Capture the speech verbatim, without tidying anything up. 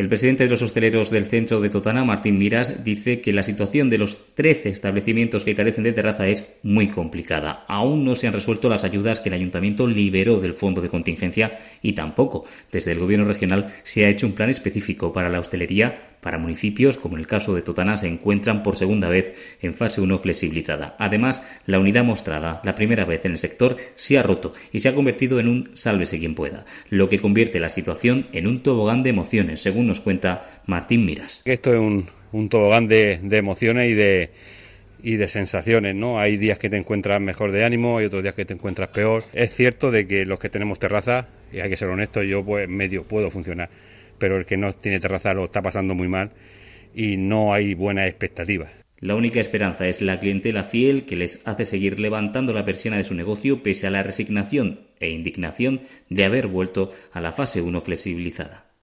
El presidente de los hosteleros del centro de Totana, Martín Miras, dice que la situación de los trece establecimientos que carecen de terraza es muy complicada. Aún no se han resuelto las ayudas que el ayuntamiento liberó del fondo de contingencia y tampoco desde el gobierno regional se ha hecho un plan específico para la hostelería para municipios como en el caso de Totana se encuentran por segunda vez en fase uno flexibilizada. Además, la unidad mostrada la primera vez en el sector se ha roto y se ha convertido en un sálvese quien pueda, lo que convierte la situación en un tobogán de emociones, según nos cuenta Martín Miras. Esto es un, un tobogán de, de emociones y de, y de sensaciones, ¿no? Hay días que te encuentras mejor de ánimo, hay otros días que te encuentras peor. Es cierto de que los que tenemos terraza, y hay que ser honestos, yo pues medio puedo funcionar, pero el que no tiene terraza lo está pasando muy mal y no hay buenas expectativas. La única esperanza es la clientela fiel que les hace seguir levantando la persiana de su negocio pese a la resignación e indignación de haber vuelto a la fase uno flexibilizada.